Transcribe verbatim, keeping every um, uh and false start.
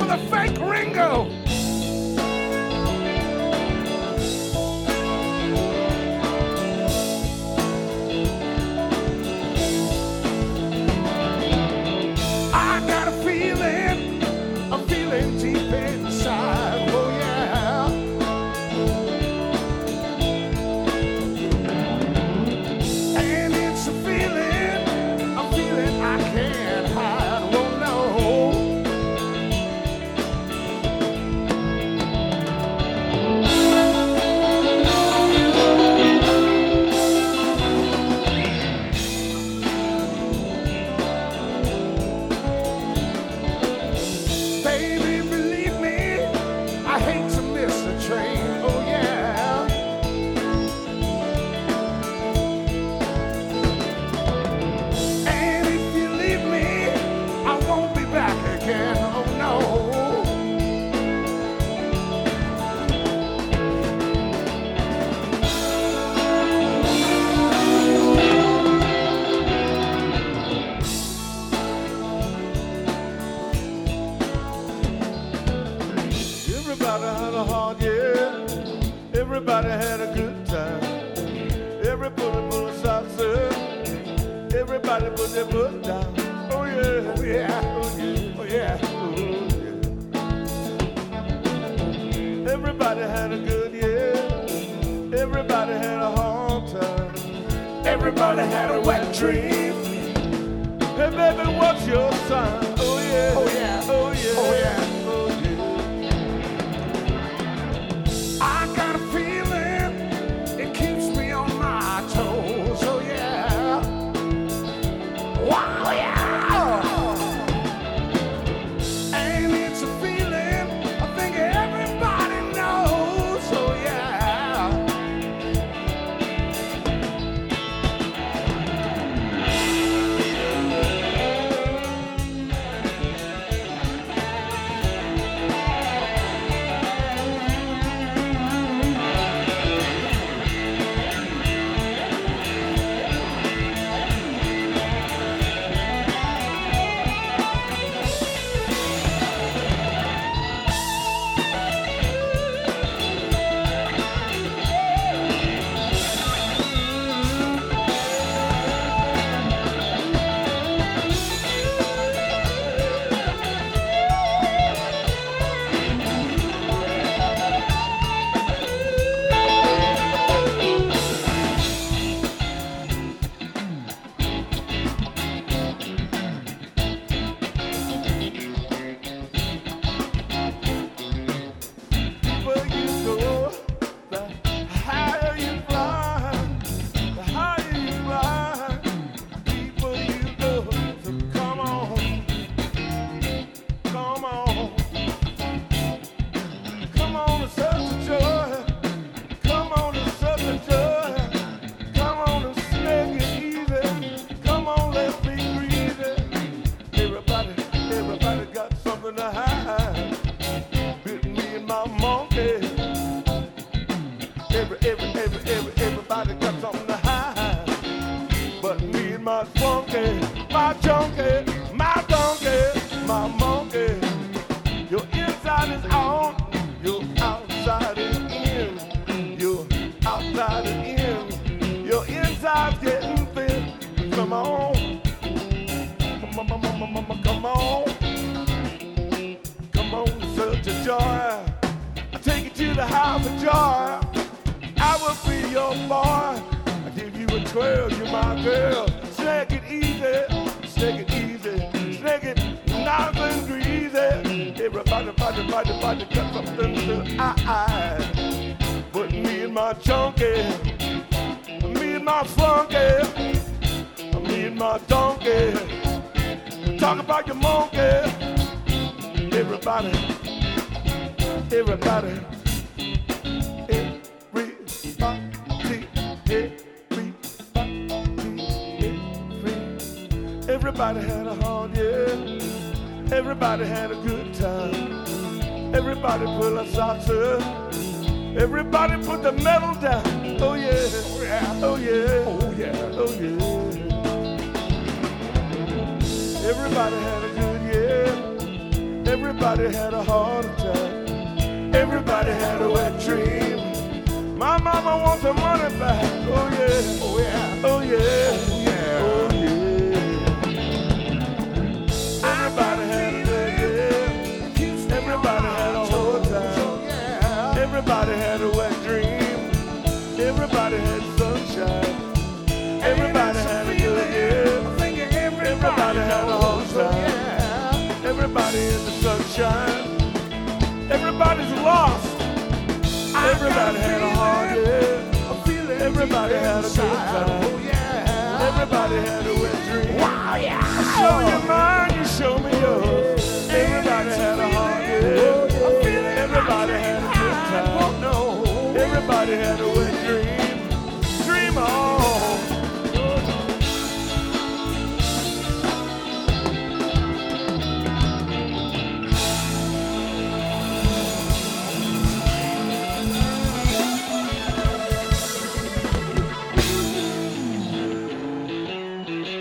for the fake Ringo. I got a feeling, a feeling deep inside, oh yeah. And it's a feeling, a feeling I can't hide, oh no. Baby, believe me, I hate to miss the train, oh yeah. And if you leave me, I won't be back again, oh no. Everybody had a hard year. Everybody had a good time. Everybody put a salsa. Everybody put their foot down. Oh yeah, oh yeah, oh yeah, oh yeah, oh yeah. Everybody had a good year. Everybody had a hard time. Everybody had a wet dream. Hey baby, what's your sign? Oh yeah, oh yeah, oh yeah, oh yeah, oh yeah. I got a feeling, it keeps me on my toes, oh yeah. Wow, yeah. And it's a feeling, I think everybody knows, oh yeah. Where you go, the higher you fly, the higher you ride, the deeper you go. So come on, come on, come on and search the joy, come on and search the joy, come on and snake it easy, come on, let's be greasy. Everybody, everybody got something to hide. With me and my monkey. Every, every, every, every, everybody got something to hide. But me and my funky, my junkie, my donkey, my monkey. Your inside is on, your outside is in. Your outside is in. Your inside's getting thin. Come on. Come on, come on, come on, come on. Come on, search the joy. I take you to the house of joy. I will be your boy. I give you a twirl, you're my girl. Snake it easy, snake it easy, snake it nice and greasy. Everybody, body, body, body, got something to hide. But me and my chunky, me and my funky, me and my donkey. Talk about your monkey. Everybody, everybody, everybody, everybody, everybody had a hard year. Everybody had a good time. Everybody pull a salsa. Everybody put the metal down. Oh yeah, oh yeah, oh yeah, oh yeah, oh yeah. Everybody had a good year. Everybody Everybody had a heart attack. Everybody had a wet dream. My mama wants her money back. Oh yeah, oh yeah, oh yeah, oh yeah, oh yeah. Everybody had a day, yeah. Everybody had a hard time. Everybody had a wet dream. Everybody had sunshine. Everybody had a good year. Everybody had a hard time. Everybody in the sunshine. Everybody's lost. Everybody had a hard year. Everybody had a good time. Everybody had a wet dream. Wow, yeah. I'll show you